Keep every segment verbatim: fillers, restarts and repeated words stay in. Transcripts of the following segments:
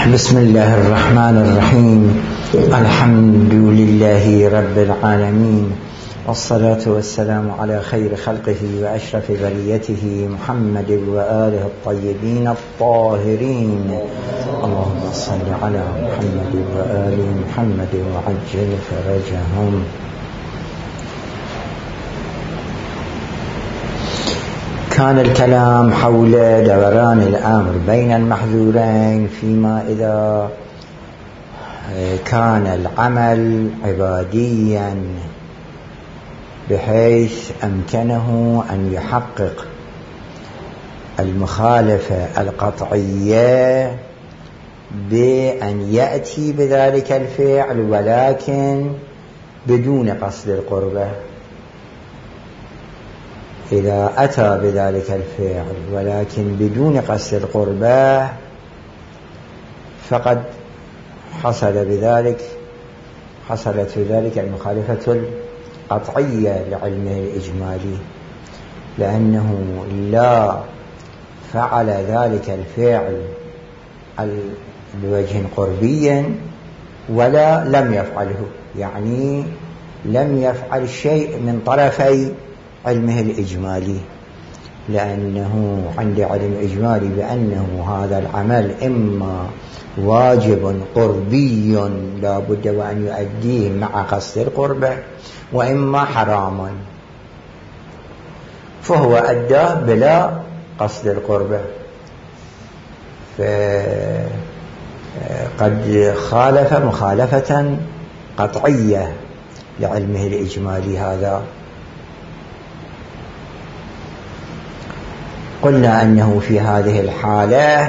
بسم الله الرحمن الرحيم. الحمد لله رب العالمين، والصلاة والسلام على خير خلقه وأشرف بريته محمد وآله الطيبين الطاهرين. اللهم صل على محمد وآل محمد وعجل فرجهم. كان الكلام حول دوران الأمر بين المحذورين فيما إذا كان العمل عباديا بحيث أمكنه أن يحقق المخالفة القطعية بأن يأتي بذلك الفعل ولكن بدون قصد القربة. إذا أتى بذلك الفعل ولكن بدون قصد القربة فقد حصل بذلك حصلت بذلك المخالفة القطعية لعلمه الإجمالي، لأنه لا فعل ذلك الفعل بوجه قربي ولا لم يفعله، يعني لم يفعل شيء من طرفي علمه الإجمالي، لأنه عند علم إجمالي بأنه هذا العمل إما واجب قربي لا بد وأن يؤديه مع قصد القربة، وإما حرام فهو أداه بلا قصد القربة، فقد خالف مخالفة قطعية لعلمه الإجمالي هذا. قلنا أنه في هذه الحالة،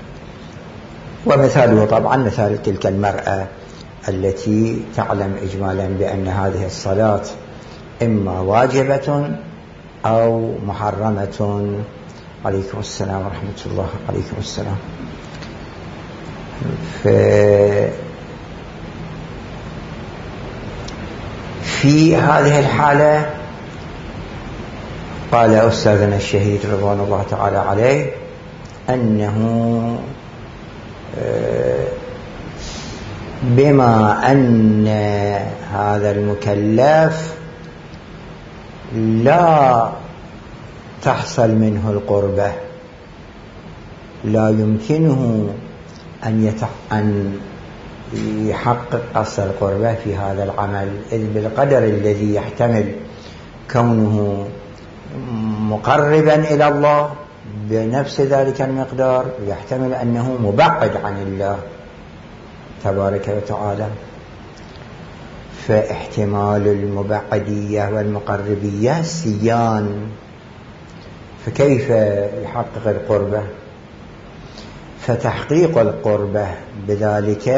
ومثاله طبعا مثال تلك المرأة التي تعلم إجمالا بأن هذه الصلاة إما واجبة أو محرمة. عليكم السلام ورحمة الله. عليكم السلام. في هذه الحالة قال أستاذنا الشهيد رضوان الله تعالى عليه أنه بما أن هذا المكلف لا تحصل منه القربة، لا يمكنه أن أن يحقق قصد القربة في هذا العمل، إذ بالقدر الذي يحتمل كونه مقربا إلى الله بنفس ذلك المقدار يحتمل أنه مبعد عن الله تبارك وتعالى، فاحتمال المبعدية والمقربية سيان، فكيف يحقق القربة؟ فتحقيق القربة بذلك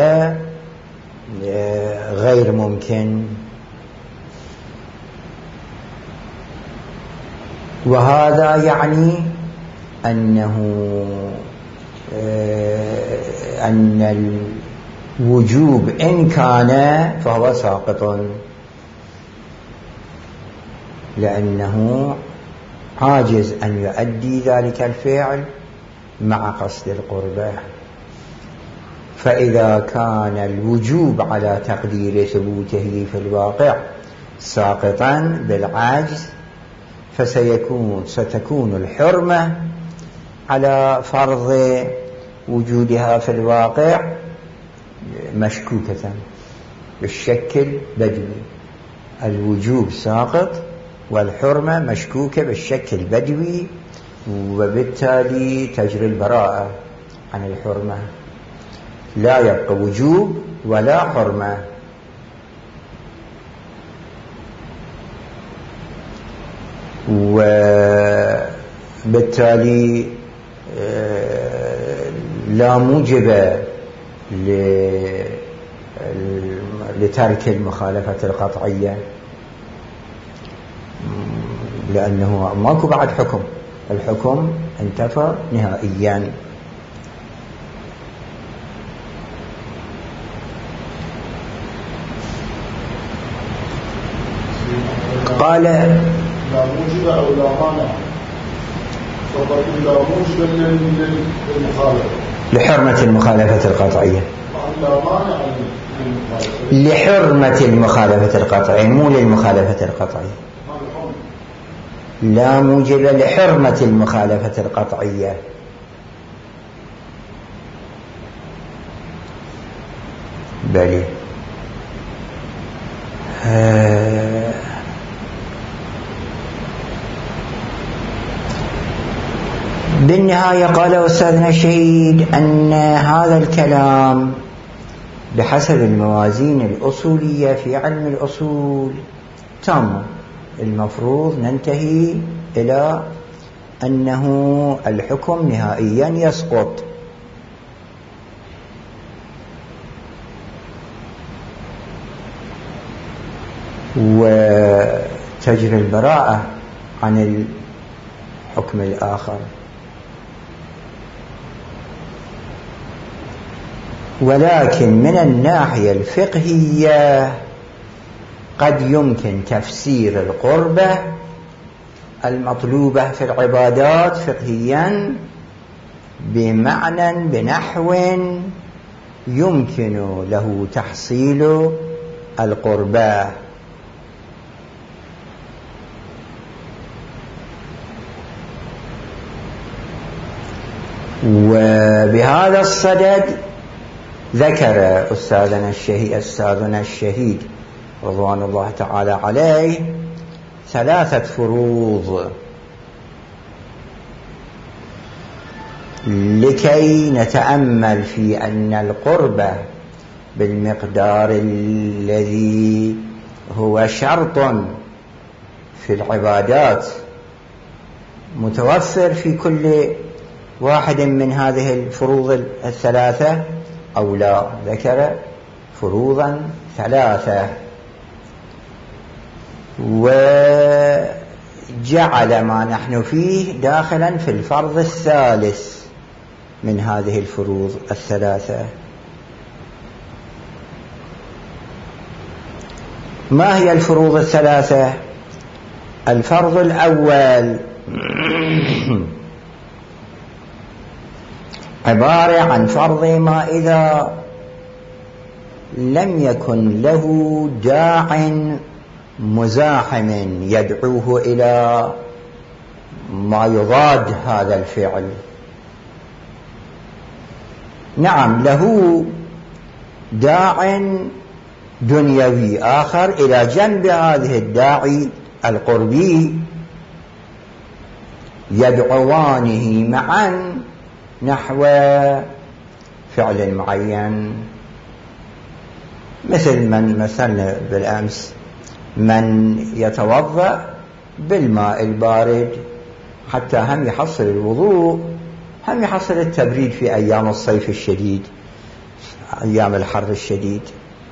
غير ممكن، وهذا يعني أنه أن الوجوب إن كان فهو ساقط، لأنه عاجز أن يؤدي ذلك الفعل مع قصد القربة. فإذا كان الوجوب على تقدير ثبوته في الواقع ساقطا بالعجز فسيكون ستكون الحرمة على فرض وجودها في الواقع مشكوكة بالشكل بدوي، الوجوب ساقط والحرمة مشكوكة بالشكل بدوي، وبالتالي تجري البراءة عن الحرمة، لا يبقى وجوب ولا حرمة. وبالتالي لا موجب لترك المخالفة القطعية، لأنه ماكو بعد حكم، الحكم انتفى نهائيا. قال لا موجب أو لا مانع، فقط لا موجب للمخالفة لحرمة المخالفة القطعية، لحرمة المخالفة القطعية مو للمخالفة القطعية، لا موجب لحرمة المخالفة القطعية. بلي آه بالنهاية قال أستاذنا الشهيد أن هذا الكلام بحسب الموازين الأصولية في علم الأصول تام، المفروض ننتهي إلى أنه الحكم نهائيا يسقط. وتجري البراءة عن الحكم الآخر. ولكن من الناحية الفقهية قد يمكن تفسير القربة المطلوبة في العبادات فقهيا بمعنى بنحو يمكن له تحصيل القربة. وبهذا الصدد ذكر أستاذنا الشهيد أستاذنا الشهيد رضوان الله تعالى عليه ثلاثة فروض لكي نتأمل في أن القربة بالمقدار الذي هو شرط في العبادات متوفر في كل واحد من هذه الفروض الثلاثة أو لا. ذكر فروضا ثلاثة وجعل ما نحن فيه داخلا في الفرض الثالث من هذه الفروض الثلاثة. ما هي الفروض الثلاثة؟ الفرض الأول عبارة عن فرض ما إذا لم يكن له داع مزاحم يدعوه إلى ما يضاد هذا الفعل. نعم له داع دنيوي آخر إلى جنب هذه الداعي القربي يدعوانه معا نحو فعل معين، مثل من مثلنا بالأمس من يتوضأ بالماء البارد حتى هم يحصل الوضوء هم يحصل التبريد في أيام الصيف الشديد أيام الحر الشديد.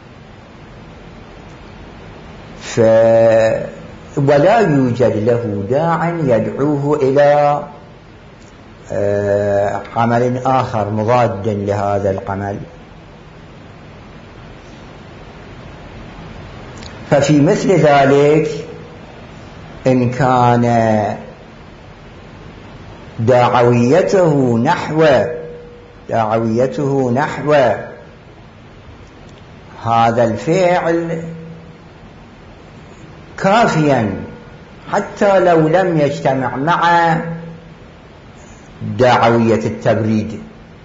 ف ولا يوجد له داع يدعوه إلى عمل آخر مضاد لهذا العمل. ففي مثل ذلك إن كان دعويته نحو دعويته نحو هذا الفعل كافيا حتى لو لم يجتمع مع دعوية التبريد،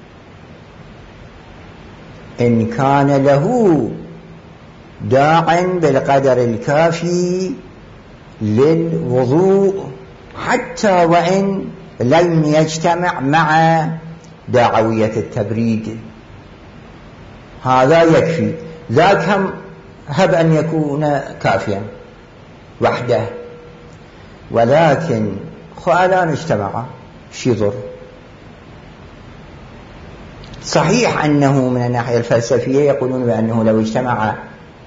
إن كان له داع بالقدر الكافي للوضوء حتى وإن لم يجتمع مع دعوية التبريد، هذا يكفي. ذاك هم هب أن يكون كافيا وحده، ولكن خالان اجتمعا شي ضر. صحيح أنه من الناحية الفلسفية يقولون بأنه لو اجتمع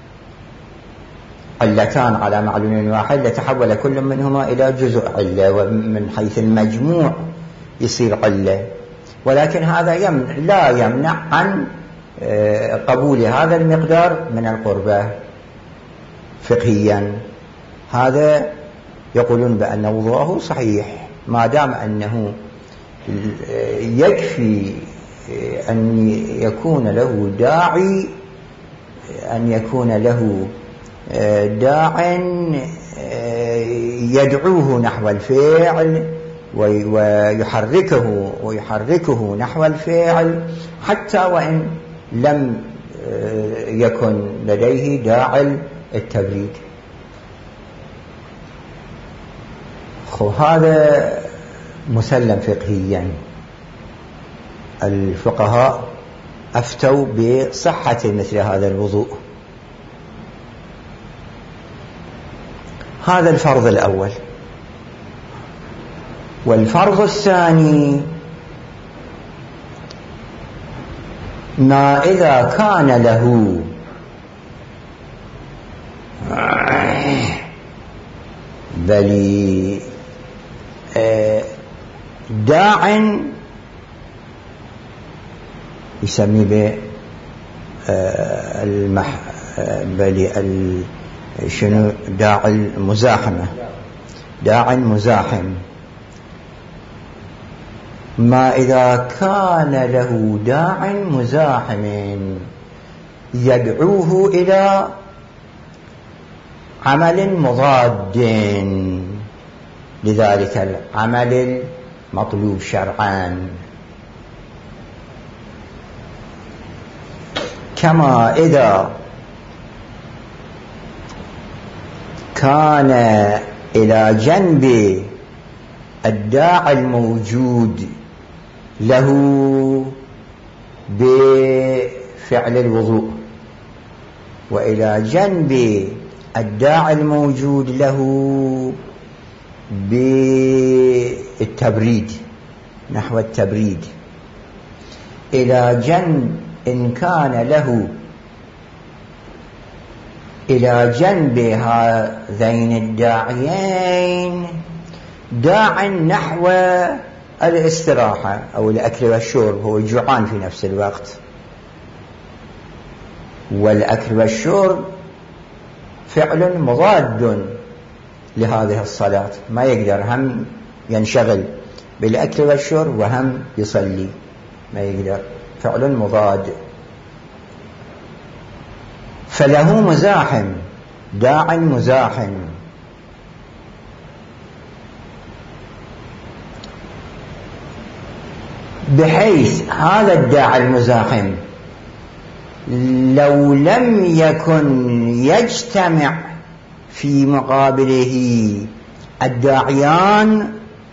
علتان على معلول واحد لتحول كل منهما إلى جزء علة، ومن حيث المجموع يصير علة، ولكن هذا يمنع لا يمنع عن قبول هذا المقدار من القربة فقهيا. هذا يقولون بأن وضوءه صحيح ما دام أنه يكفي أن يكون له داعي، أن يكون له داع يدعوه نحو الفعل ويحركه ويحركه نحو الفعل، حتى وإن لم يكن لديه داعي التبريد. هذا مسلم فقهيا. الفقهاء أفتوا بصحة مثل هذا الوضوء. هذا الفرض الأول. والفرض الثاني ما إذا كان له بل داع يسمي به المح بل شنو داع المزاحمة، داع مزاحم. ما إذا كان له داع مزاحم يدعوه إلى عمل مضاد لذلك العمل المطلوب شرعا، كما إذا كان إلى جنب الداعي الموجود له بفعل الوضوء، وإلى جنب الداعي الموجود له بالتبريد نحو التبريد، إلى جنب إن كان له إلى جنب هذين الداعيين داع نحو الاستراحة أو الأكل والشرب، هو الجوعان في نفس الوقت، والأكل والشرب فعل مضاد لهذه الصلاة، ما يقدر هم ينشغل بالأكل والشرب وهم يصلي، ما يقدر، فعل مضاد. فله مزاحم، داع مزاحم، بحيث هذا الداعي المزاحم لو لم يكن يجتمع في مقابله الداعيان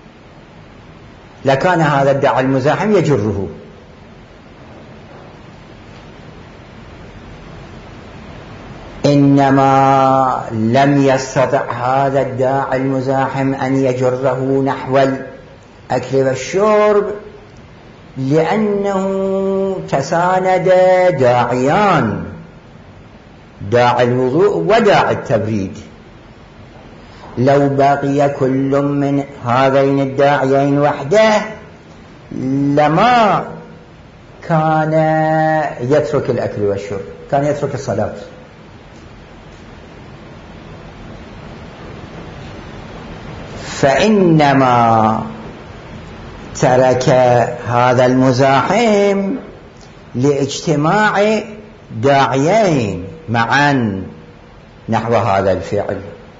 لكان هذا الداعي المزاحم يجره، إنما لم يستطع هذا الداعي المزاحم أن يجره نحو الأكل والشرب لأنه تساند داعيان، داعي الوضوء وداعي التبريد. لو بقي كل من هذين الداعيين وحده لما كان يترك الأكل والشرب، كان يترك الصلاة. فإنما ترك هذا المزاحم لاجتماع داعيين معا نحو هذا الفعل.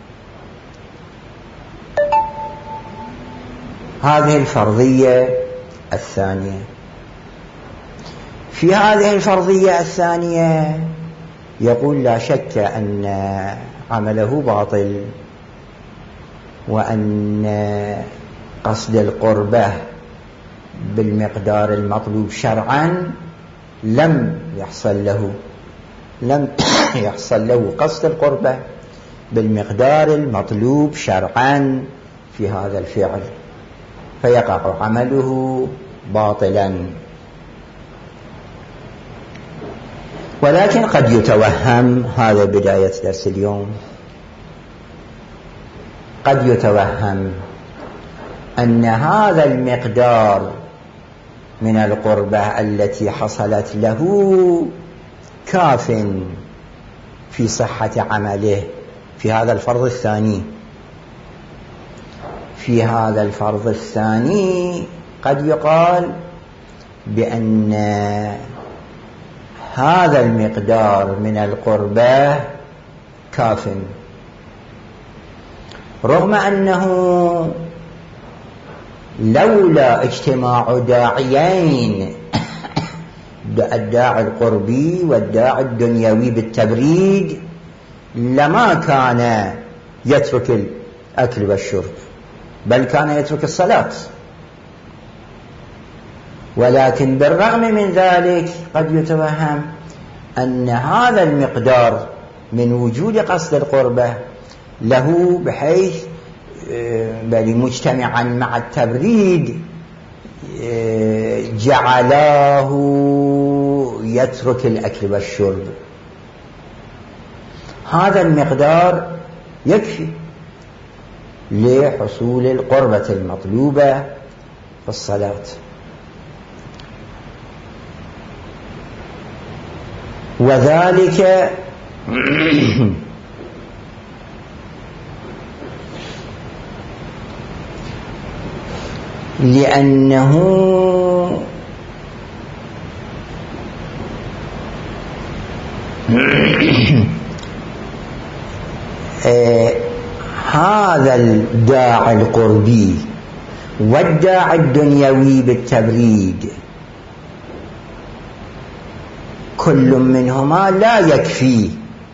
هذه الفرضية الثانية. في هذه الفرضية الثانية يقول لا شك أن عمله باطل، وأن قصد القربة بالمقدار المطلوب شرعا لم يحصل له، لم يحصل له قصد القربة بالمقدار المطلوب شرعا في هذا الفعل، فيقع عمله باطلا. ولكن قد يتوهم، هذا بداية درس اليوم، قد يتوهم أن هذا المقدار من القربة التي حصلت له كاف في صحة عمله في هذا الفرض الثاني. في هذا الفرض الثاني قد يقال بأن هذا المقدار من القربة كاف، رغم أنه لولا اجتماع داعيين، الداعي القربي والداعي الدنيوي بالتبريد، لما كان يترك الأكل والشرب، بل كان يترك الصلاة. ولكن بالرغم من ذلك قد يتوهم أن هذا المقدار من وجود قصد القربة له، بحيث بل مجتمعا مع التبريد جعلاه يترك الأكل والشرب. هذا المقدار يكفي لحصول القربة المطلوبة في الصلاة. وذلك لأنه هذا الداعي القربي والداعي الدنيوي بالتبريد كل منهما لا يكفي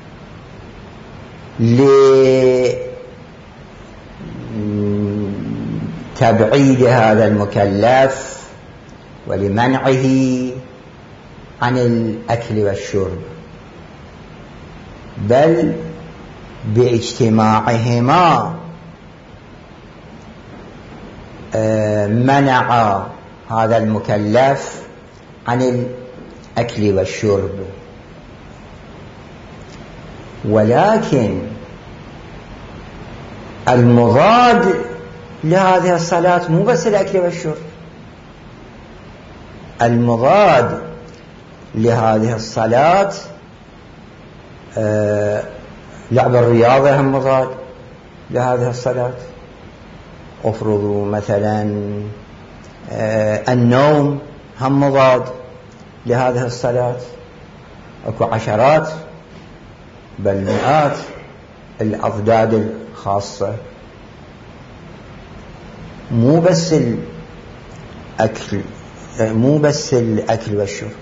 لتبعيد هذا المكلف ولمنعه عن الأكل والشرب، بل باجتماعهما منع هذا المكلف عن الأكل والشرب. ولكن المضاد لهذه الصلاة مو بس الأكل والشرب، المضاد لهذه الصلاة آه لعب الرياضة هم مضاد لهذه الصلاة. افرضوا مثلا آه النوم هم مضاد لهذه الصلاة. اكو عشرات بل مئات الأضداد الخاصة، مو بس الأكل مو بس الأكل والشرب.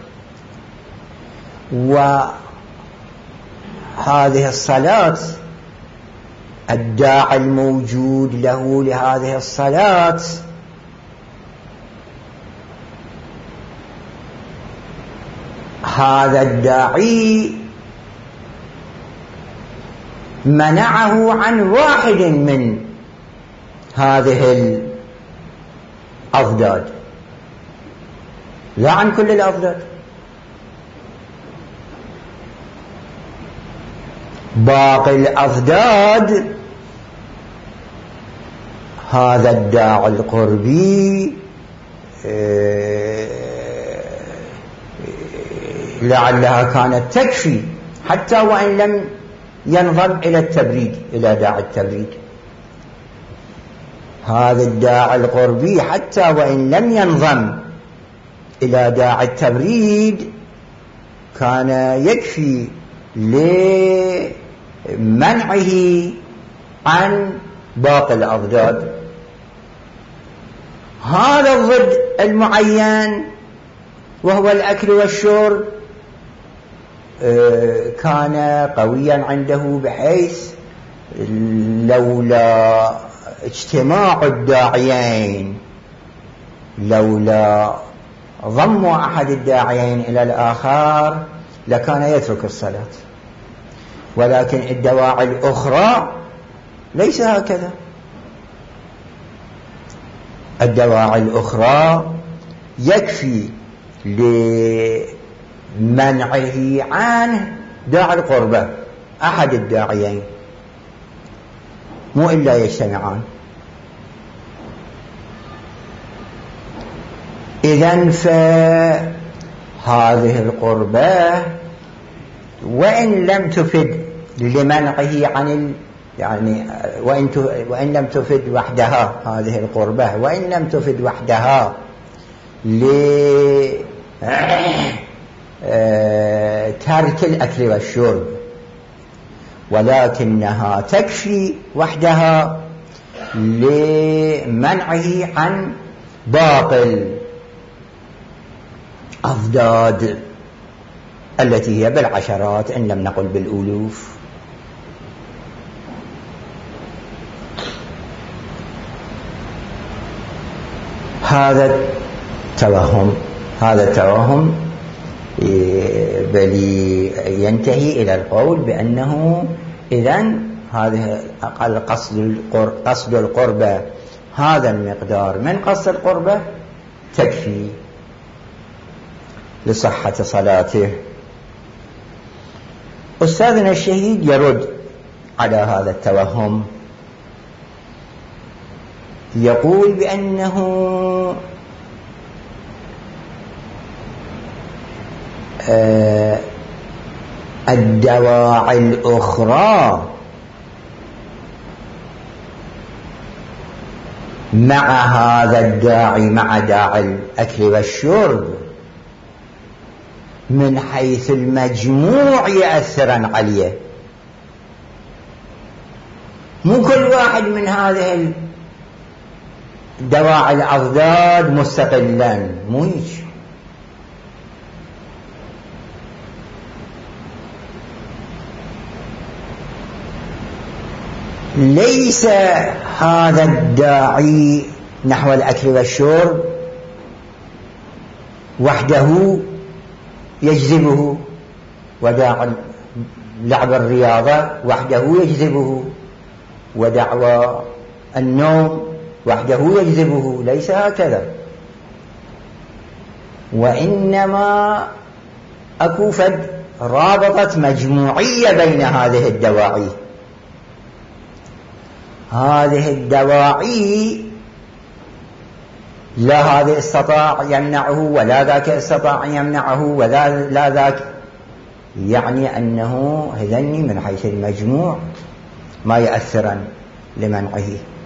وهذه الصلاة الداعي الموجود له لهذه الصلاة هذا الداعي منعه عن واحد من هذه الأضداد، لا عن كل الأضداد. باقي الأضداد هذا الداعي القربي لعلها كانت تكفي حتى وإن لم ينضم إلى التبريد، إلى داعي التبريد. هذا الداعي القربي حتى وإن لم ينضم إلى داعي التبريد كان يكفي لمنعه عن باقي الأضداد. هذا الضد المعين وهو الأكل والشرب كان قويا عنده، بحيث لولا اجتماع الداعيين، لولا ضم أحد الداعيين إلى الآخر لكان يترك الصلاة. ولكن الدواعي الأخرى ليس هكذا. الدواعي الأخرى يكفي لمنعه عن داعي القربة أحد الداعيين، مو إلا يجتمعان. إذن فهذه القربة وإن لم تفد لمنعه عن ال يعني وإن, وإن لم تفد وحدها، هذه القربة وإن لم تفد وحدها لترك الأكل والشرب، ولكنها تكفي وحدها لمنعه عن باقي الأضداد التي هي بالعشرات إن لم نقل بالألوف. هذا التوهم هذا التوهم بل ينتهي إلى القول بأنه إذن هذا قصد قصد القربة هذا المقدار من قصد القربة تكفي لصحة صلاته. أستاذنا الشهيد يرد على هذا التوهم، يقول بأنه آه الدواعي الأخرى مع هذا الداعي، مع داعي الأكل والشرب، من حيث المجموع يأثرا عليه. مو كل واحد من هذه الدواعي الأضداد مستقلا، مو هيك. ليس هذا الداعي نحو الأكل والشرب وحده يجذبه، وداعي لعب الرياضة وحده يجذبه، ودعوى النوم وحده يجذبه، ليس هكذا. وإنما أكو فد رابطة مجموعية بين هذه الدواعي. هذه الدواعي لا هذا استطاع يمنعه ولا ذاك استطاع يمنعه ولا لا ذاك، يعني أنه هذني من حيث المجموع ما يأثرا لمنعه،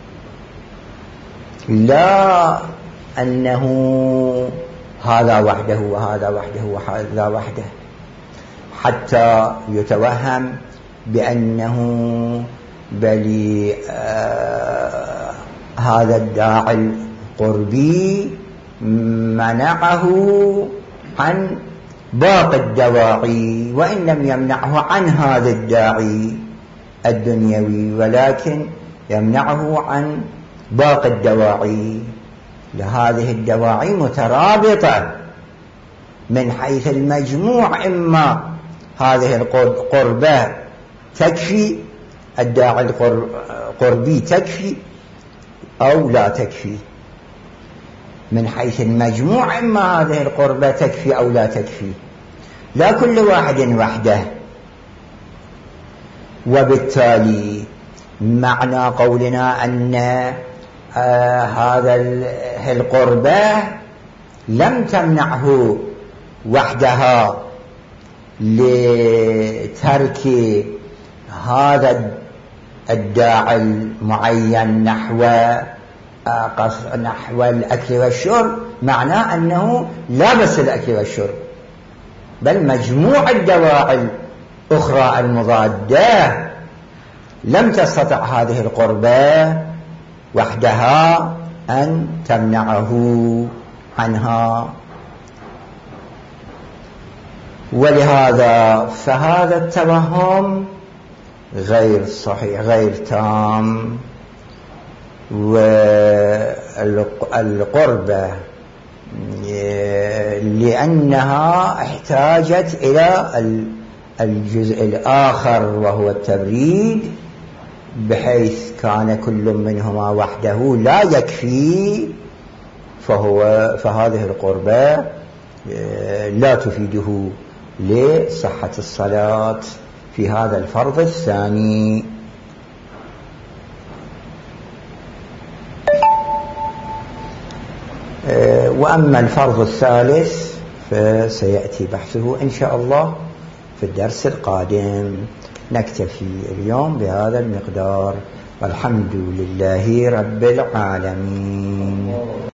لا أنه هذا وحده وهذا وحده وهذا وحده، حتى يتوهم بأنه بل آه هذا الداعي القربي منعه عن باقي الدواعي، وإن لم يمنعه عن هذا الداعي الدنيوي، ولكن يمنعه عن باقي الدواعي. لهذه الدواعي مترابطة من حيث المجموع، إما هذه القربة تكفي، الداعي القربي تكفي أو لا تكفي. من حيث المجموع إما هذه القربة تكفي أو لا تكفي، لا كل واحد وحده. وبالتالي معنى قولنا أن آه هذا القربة لم تمنعه وحدها لترك هذا الداعي المعين نحو نحو الأكل والشرب، معناه أنه لا بس الأكل والشرب، بل مجموع الدواعي الأخرى المضادة لم تستطع هذه القربة وحدها أن تمنعه عنها. ولهذا فهذا التوهم غير صحيح، غير تام. والقربة لأنها احتاجت إلى الجزء الآخر وهو التبريد، بحيث كان كل منهما وحده لا يكفي، فهو فهذه القربة لا تفيده لصحة الصلاة في هذا الفرض الثاني. وأما الفرض الثالث فسيأتي بحثه إن شاء الله في الدرس القادم. نكتفي اليوم بهذا المقدار، والحمد لله رب العالمين.